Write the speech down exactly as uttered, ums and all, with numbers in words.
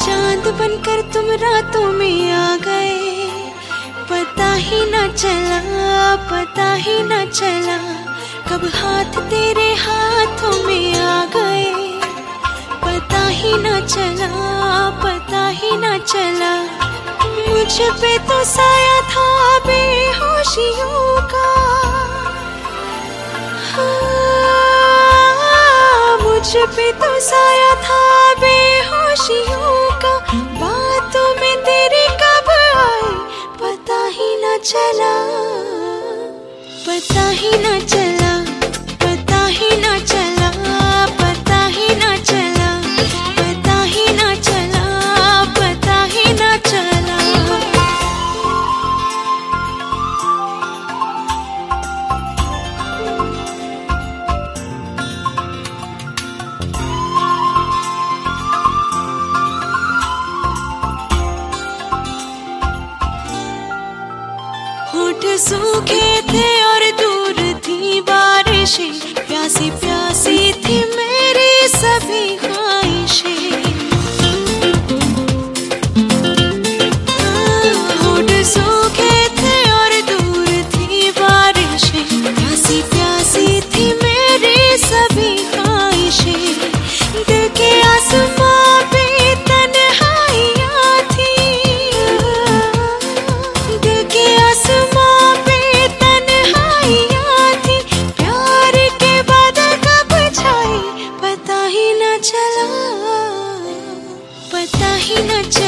चांद बनकर तुम रातों में आ गए, पता ही ना चला, पता ही ना चला कब हाथ तेरे हाथों में आ गए। पता ही ना चला, पता ही ना चला, मुझ पे तो साया था बेहोशियों का। हाँ, मुझ पे तो साया था बेहोशियों का। बातों में तेरी कब आई पता ही ना चला, पता ही ना चला, पता ही ना चला, पता ही ना चला, पता ही ना चला, पता ही ना चला। होठ सूखे थे और दूर थी बारिशें, प्यासी प्यासी थी मेरी सभी ख्वाहिशें। होठ सूखे थे और दूर थी बारिशें, प्यासी प्यासी थी मेरी सभी ख्वाहिशें। दिल के आसमां पे तन्हाइयां थी, दिल के आसमां पे तन्हाइयां थी। प्यार के बादल कब छाए पता ही ना चला, पता ही ना चला।